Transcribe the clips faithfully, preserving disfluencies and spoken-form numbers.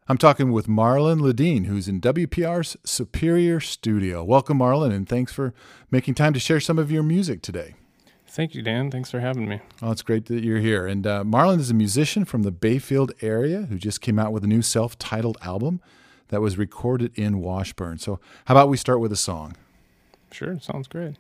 I'm talking with Marlon Ledeen, who's in W P R's Superior Studio. Welcome, Marlon, and thanks for making time to share some of your music today. Thank you, Dan. Thanks for having me. Oh, it's great that you're here. And uh, Marlon is a musician from the Bayfield area who just came out with a new self-titled album that was recorded in Washburn. So how about we start with a song? Sure, sounds great.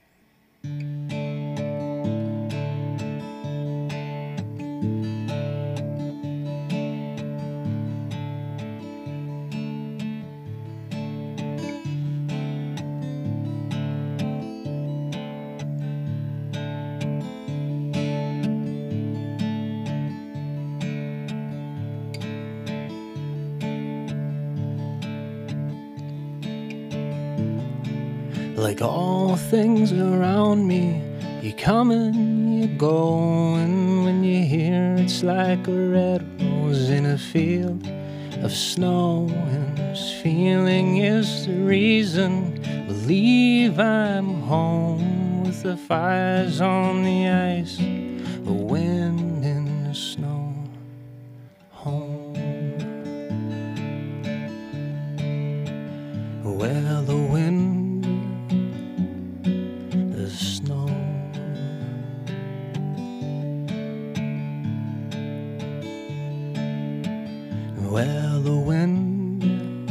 Like all things around me, you come and you go, and when you hear it's like a red rose in a field of snow, and this feeling is the reason. Believe I'm home with the fires on the ice, the wind in the snow. Home where the wind, where the wind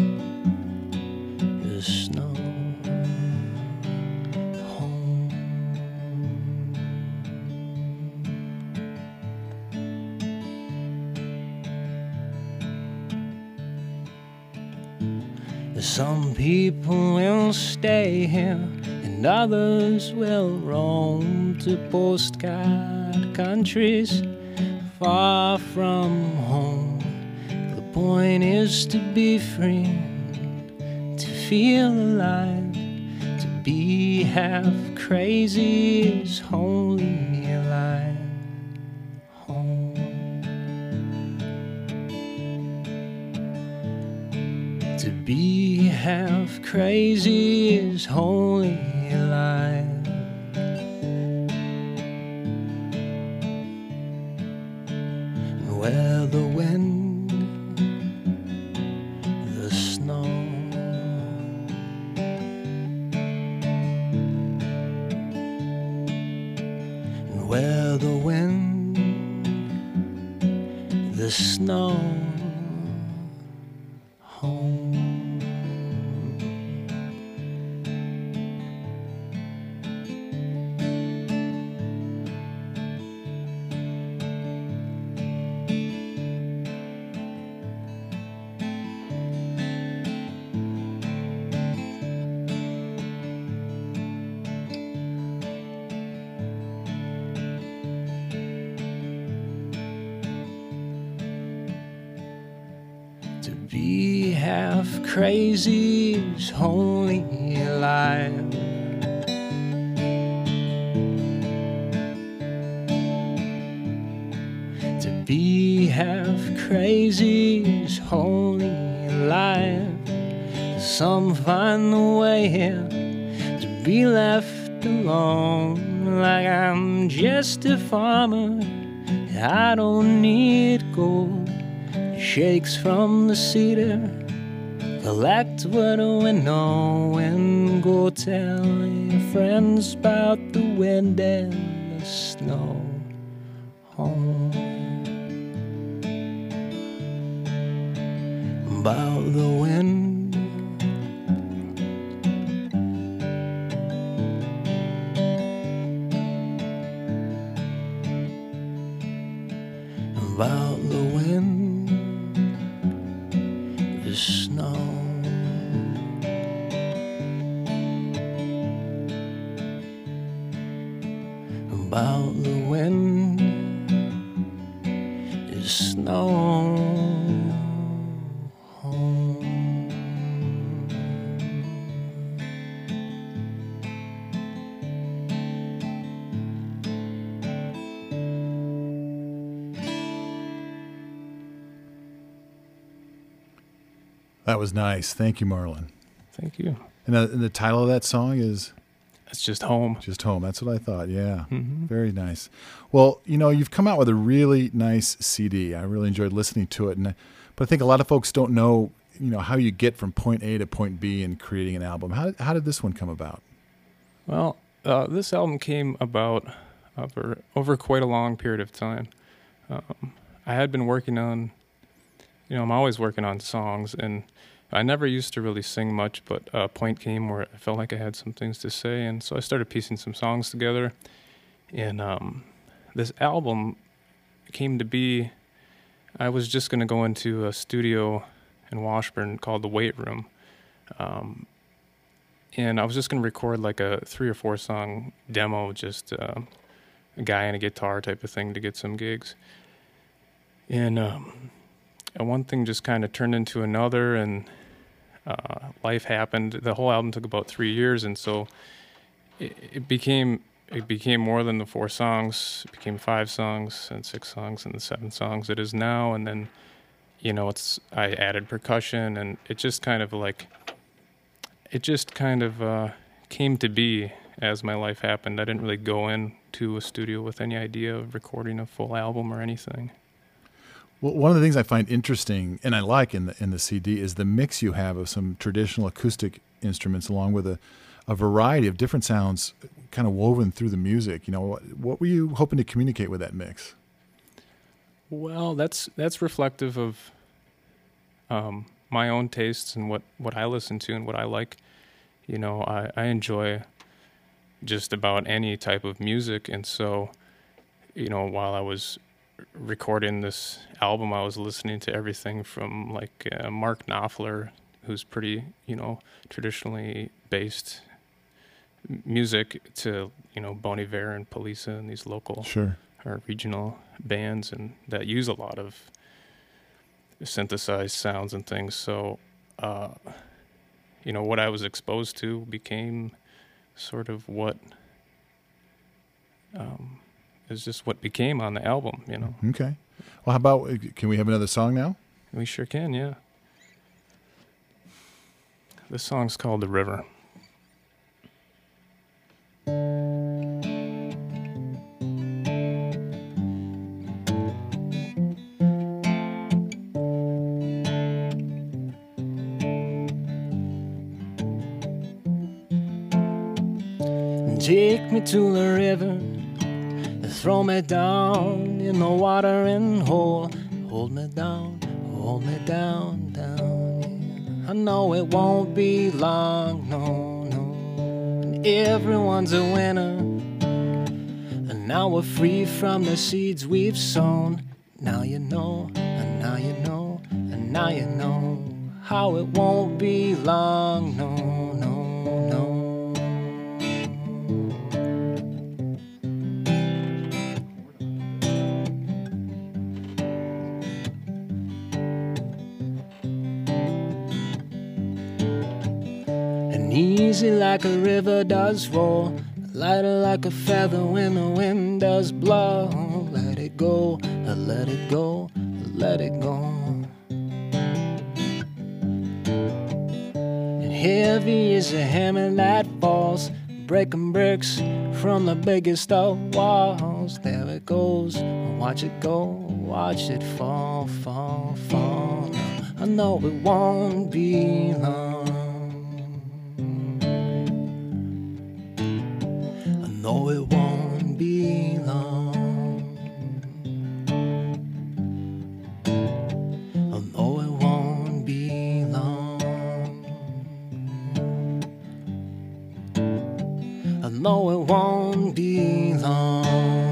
is snow. Home some people will stay here and others will roam to postcard countries far from home. The point is to be free, to feel alive, to be half crazy is wholly alive. Home to be half crazy is wholly alive. And where the wind, where the wind, the snow, home. To be half crazy is wholly alive. To be half crazy is wholly alive. Some find the way here to be left alone, like I'm just a farmer, I don't need gold. Shakes from the cedar, collect what we know, and go tell your friends about the wind and the snow. Home about the wind, about the wind, the snow. About the wind, the snow. Home. That was nice. Thank you, Marlon. Thank you. And the, and the title of that song is? It's just Home. Just Home. That's what I thought. Yeah. Mm-hmm. Very nice. Well, you know, you've come out with a really nice C D. I really enjoyed listening to it. And but I think a lot of folks don't know, you know, how you get from point A to point B in creating an album. How how did this one come about? Well, uh, this album came about over, over quite a long period of time. Um, I had been working on, you know, I'm always working on songs, and I never used to really sing much, but a point came where I felt like I had some things to say, and so I started piecing some songs together. And um, this album came to be, I was just going to go into a studio in Washburn called The Weight Room. Um, and I was just going to record like a three or four song demo, just uh, a guy and a guitar type of thing to get some gigs. And, um, and one thing just kind of turned into another, and uh, life happened. The whole album took about three years, and so it, it became it became more than the four songs. It became five songs and six songs and the seven songs it is now. And then, you know, it's I added percussion, and it just kind of like it just kind of uh, came to be as my life happened. I didn't really go into a studio with any idea of recording a full album or anything. Well, one of the things I find interesting and I like in the in the C D is the mix you have of some traditional acoustic instruments along with a, a variety of different sounds kind of woven through the music. You know, what, what were you hoping to communicate with that mix? Well, that's that's reflective of um, my own tastes and what, what I listen to and what I like. You know, I, I enjoy just about any type of music, and so, you know, while I was recording this album, I was listening to everything from like uh, Mark Knopfler, who's pretty, you know, traditionally based music, to, you know, Bon Iver and Poliça and these local sure. or regional bands, and that use a lot of synthesized sounds and things. So, uh, you know, what I was exposed to became sort of what um, is just what became on the album, you know. Okay. Well, how about, can we have another song now? We sure can, yeah. This song's called The River. Take me to the river, throw me down in the water and hold, hold me down, hold me down, down. Yeah. I know it won't be long, no, no. And everyone's a winner, and now we're free from the seeds we've sown. Now you know, and now you know, and now you know how it won't be long, no, no, no. Easy like a river does roll, lighter like a feather when the wind does blow. Let it go, let it go, let it go. And heavy is a hammer that falls, breaking bricks from the biggest of walls. There it goes, watch it go, watch it fall, fall, fall. I know it won't be long. No, it won't be long. Oh, no, it won't be long. I know it won't be long.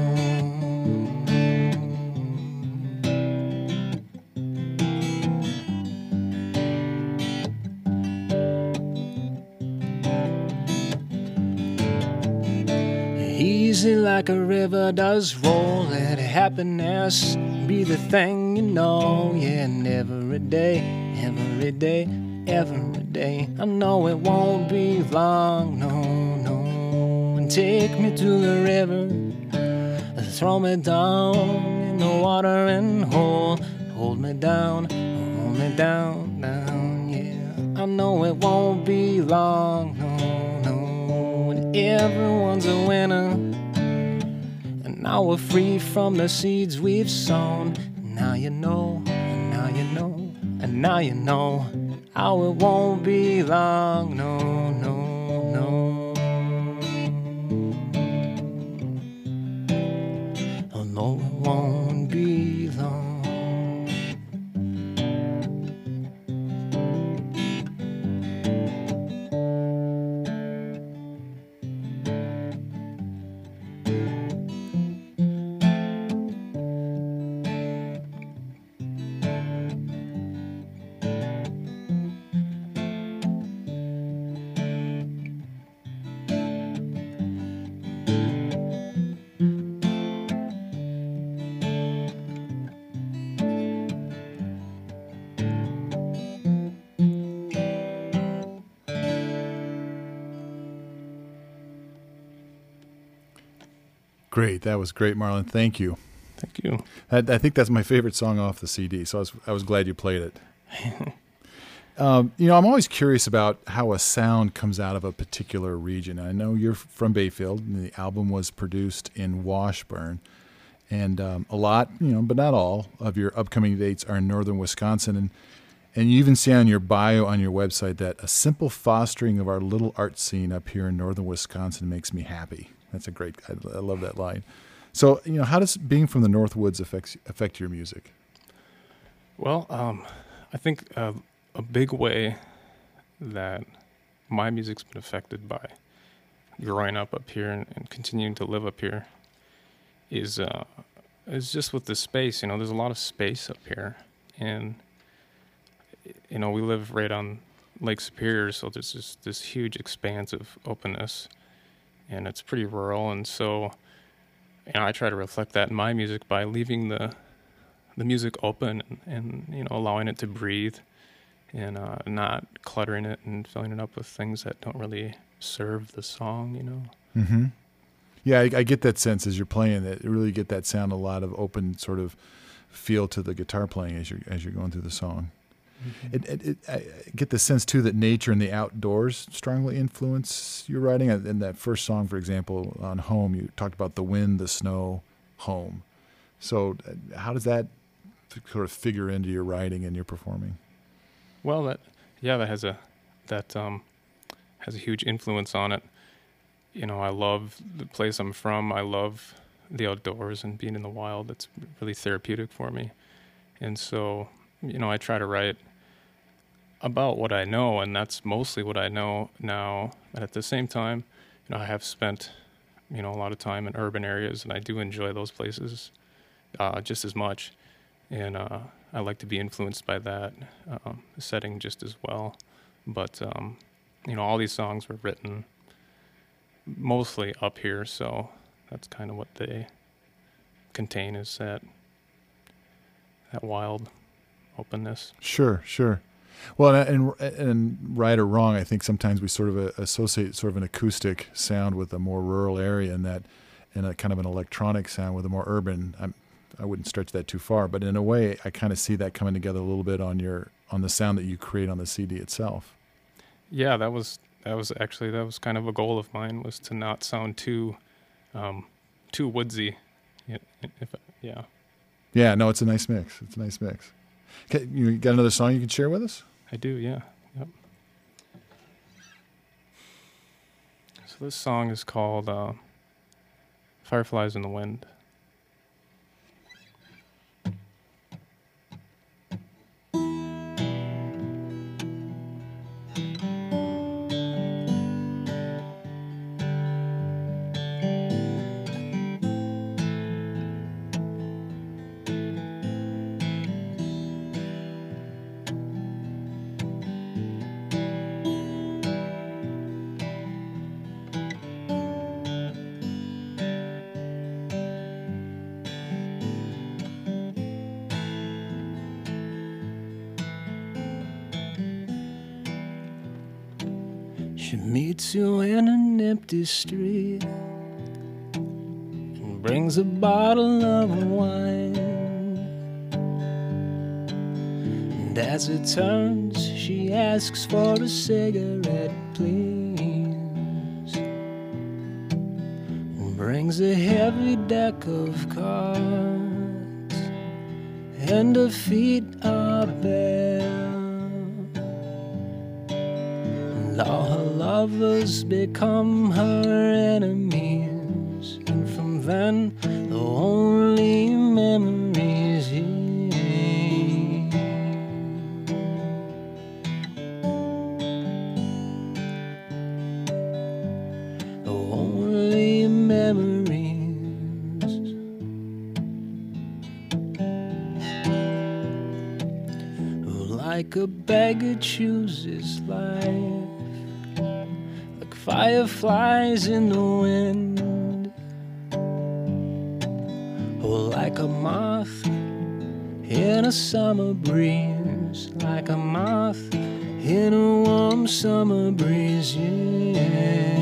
Easy like a river does roll, let happiness be the thing you know. Yeah, and every day, every day, every day, I know it won't be long, no, no. And take me to the river, throw me down in the water and hold, hold me down, hold me down, down, yeah. I know it won't be long, no, no. And everyone's a winner, now we're free from the seeds we've sown. Now you know, now you know, And now you know how it won't be long, no, no, no. Oh, no, it won't be long. Great. That was great, Marlon. Thank you. Thank you. I, I think that's my favorite song off the C D, so I was, I was glad you played it. um, you know, I'm always curious about how a sound comes out of a particular region. I know you're from Bayfield, and the album was produced in Washburn. And um, a lot, you know, but not all, of your upcoming dates are in northern Wisconsin. And, and you even say on your bio on your website that a simple fostering of our little art scene up here in northern Wisconsin makes me happy. That's a great, I, I love that line. So, you know, how does being from the Northwoods affect, affect your music? Well, um, I think uh, a big way that my music's been affected by growing up up here and, and continuing to live up here is uh, is just with the space. You know, there's a lot of space up here, and you know, we live right on Lake Superior, so there's this this huge expanse of openness, and it's pretty rural, and so you know, I try to reflect that in my music by leaving the the music open and, and you know, allowing it to breathe, and uh, not cluttering it and filling it up with things that don't really serve the song. You know. Mm-hmm. Yeah, I, I get that sense as you're playing that. You really get that sound, a lot of open sort of feel to the guitar playing as you're as you're going through the song. Mm-hmm. It, it, it, I get the sense too that nature and the outdoors strongly influence your writing. In that first song, for example, on Home, you talked about the wind, the snow, home. So, how does that sort of figure into your writing and your performing? Well, that yeah, that has a that um, has a huge influence on it. You know, I love the place I'm from. I love the outdoors and being in the wild. It's really therapeutic for me. And so, you know, I try to write about what I know, and that's mostly what I know now. But at the same time, you know, I have spent, you know, a lot of time in urban areas, and I do enjoy those places uh, just as much. And uh, I like to be influenced by that um, setting just as well. But, um, you know, all these songs were written mostly up here, so that's kind of what they contain, is that that wild openness. Sure, sure. Well, and, and, and right or wrong, I think sometimes we sort of associate sort of an acoustic sound with a more rural area, and that, and a kind of an electronic sound with a more urban. I'm, I wouldn't stretch that too far, but in a way, I kind of see that coming together a little bit on your on the sound that you create on the C D itself. Yeah, that was. That was actually, that was kind of a goal of mine, was to not sound too, um, too woodsy. If, yeah. Yeah, no, it's a nice mix. It's a nice mix. Okay, you got another song you can share with us? I do, yeah. Yep. So this song is called uh, Fireflies in the Wind. She meets you in an empty street and brings a bottle of wine. And as it turns, she asks for a cigarette, please. And brings a heavy deck of cards, and her feet are my bed, and all her lovers become her enemies, and from then the only memories here. The only memories. Like a beggar chooses life, like fireflies in the wind, or like a moth in a summer breeze, like a moth in a warm summer breeze, yeah.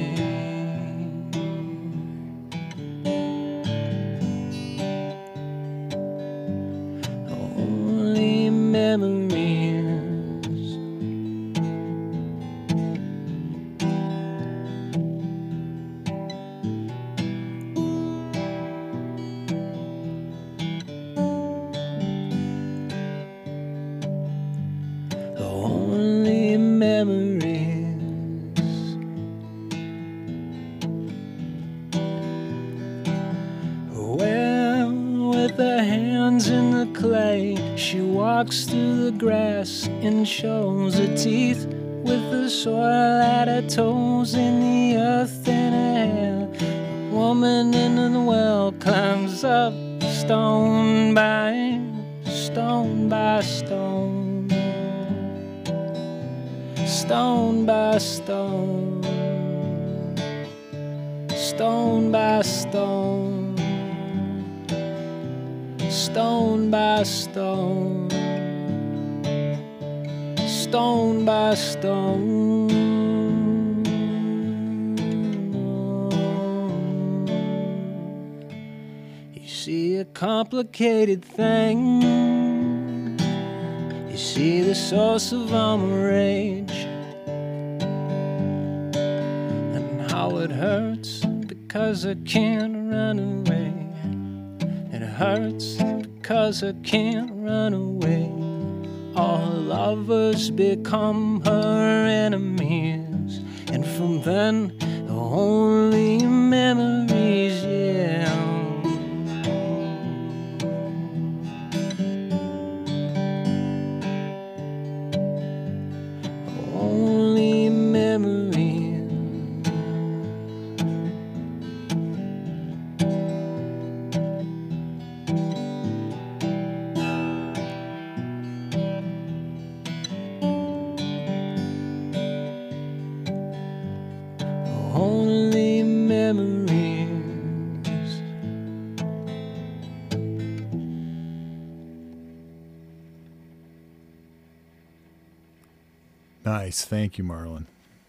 Only memories. Only memories. Well, with her hands in the clay, she walks through the grass and shows her teeth with the soil at her toes and the earth in her hair. The woman in the well climbs up stone by stone by stone, stone by stone, stone by stone, stone by stone, stone by stone. You see a complicated thing. You see the source of all my rage, and how it hurts because I can't run away. It hurts because I can't run away. All her lovers become her enemies, and from then the only memories, yeah. Only memories. Only memories. Nice. Thank you, Marlon.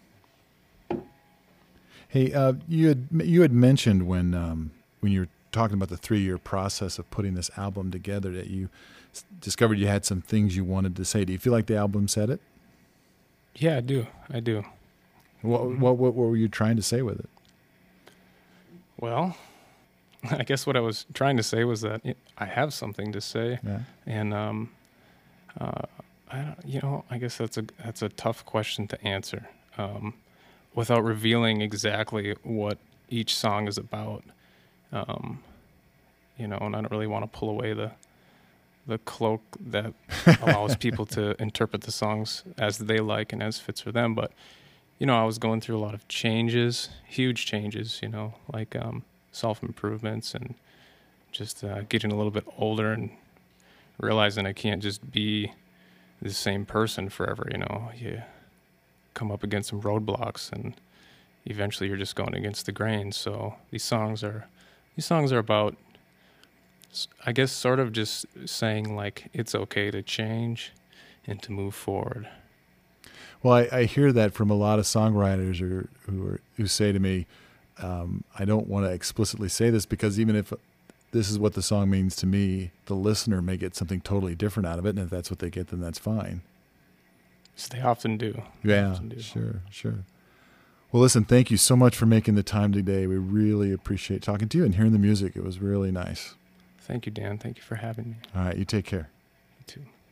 Hey, uh, you had you had mentioned when um, when you were talking about the three-year process of putting this album together that you s- discovered you had some things you wanted to say. Do you feel like the album said it? Yeah, I do. I do. What what what, what were you trying to say with it? Well, I guess what I was trying to say was that I have something to say, Yeah. and um, uh, I don't, you know, I guess that's a that's a tough question to answer um, without revealing exactly what each song is about. Um, you know, and I don't really want to pull away the the cloak that allows people to interpret the songs as they like and as fits for them. But you know, I was going through a lot of changes, huge changes. You know, like um, self-improvements and just uh, getting a little bit older and realizing I can't just be the same person forever. You know, you come up against some roadblocks and eventually you're just going against the grain. So these songs are, these songs are about, I guess, sort of just saying like it's okay to change and to move forward. Well, I, I hear that from a lot of songwriters or, who are, who say to me, um, I don't want to explicitly say this because even if this is what the song means to me, the listener may get something totally different out of it, and if that's what they get, then that's fine. So they often do. They Yeah, often do. sure, sure. Well, listen, thank you so much for making the time today. We really appreciate talking to you and hearing the music. It was really nice. Thank you, Dan. Thank you for having me. All right, you take care. You too.